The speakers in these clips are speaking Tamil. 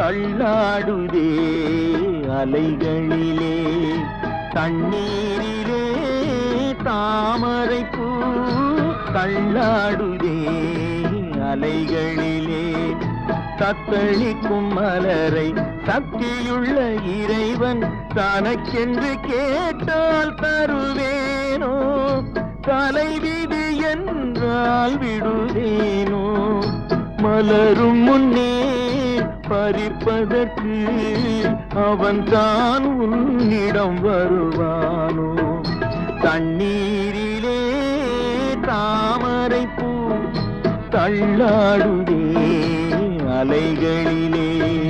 தள்ளாடுதே அலைகளிலே. தண்ணீரிலே தாமரைப்பூ தள்ளாடுதே அலைகளிலே. தத்தளிக்கும் மலரை சக்தியுள்ள இறைவன் தனக்கென்று கேட்டால் தருவேனோ? தலைவிதி என்றால் விடுவேனோ? மலரும் முன்னே பறிப்பதற்கு அவன் தான் உன்னிடம் வருவானோ? தண்ணீரிலே தாமரைப்பூ தள்ளாடுதே அலைகளிலே.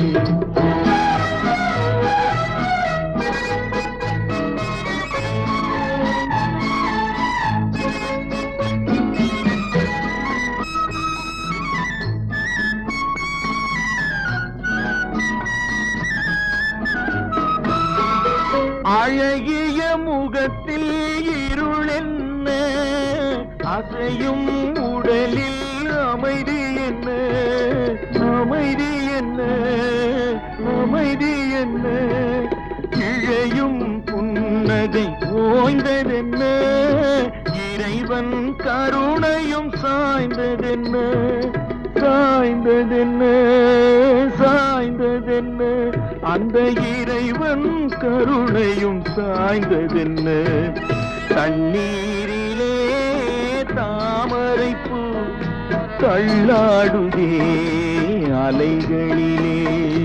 அழகிய முகத்தில் இருள் என்ன, அசையும் உடலில் அமைதி என்ன? அமைதி என்ன? அமைதி என்ன? இழையும் புன்னகை ஓய்ந்ததென்ன? இறைவன் கருணையும் சாய்ந்ததென்ன? சாய்ந்ததென்ன? சாய்ந்ததென்ன? அந்த இறைவன் கருணையும் சாய்ந்ததென்ன? தண்ணீரிலே தாமரைப்பூ தள்ளாடுதே அலைகளிலே.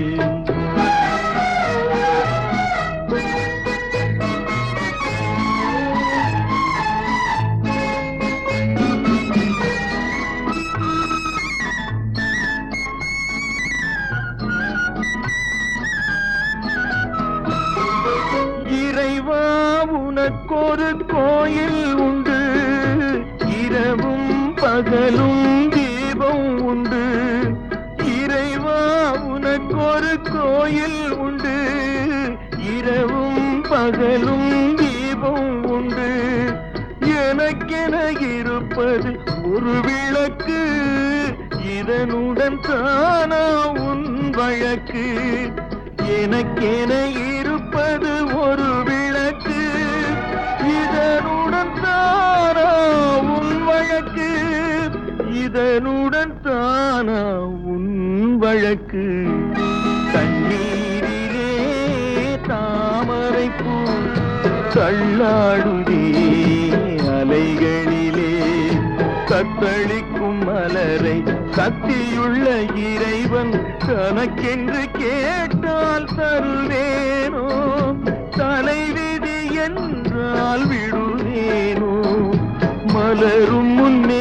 இறைவா உனக்கொரு கோயில் உண்டு, இரவும் பகலும் தீபம் உண்டு. இறைவா உனக்கொரு கோயில் உண்டு, இரவும் பகலும் தீபம் உண்டு. எனக்கென இருப்பது ஒரு விளக்கு, இதனுடன் தானா உன் வழக்கு. எனக்கென இருப்பது ஒரு விளக்கு, இதனுடன் தானா உன் வழக்கு. இதனுடன் தானா உன் வழக்கு. தண்ணீரிலே தாமரைப்பூ தள்ளாடுதே அலைகளிலே. தத்தளிக்கும் மலரை சக்தியுள்ள இறைவன் தனக்கென்று கேட்டால் தருவேனோ? தலைவிதி என்றால் விடுவேனோ? மலரும் முன்னே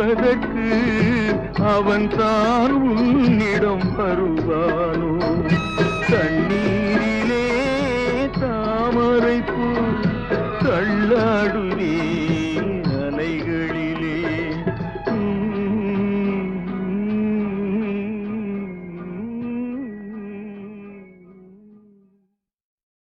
பறிப்பதற்கு அவன் தான் உன்னிடம் வருவானோ?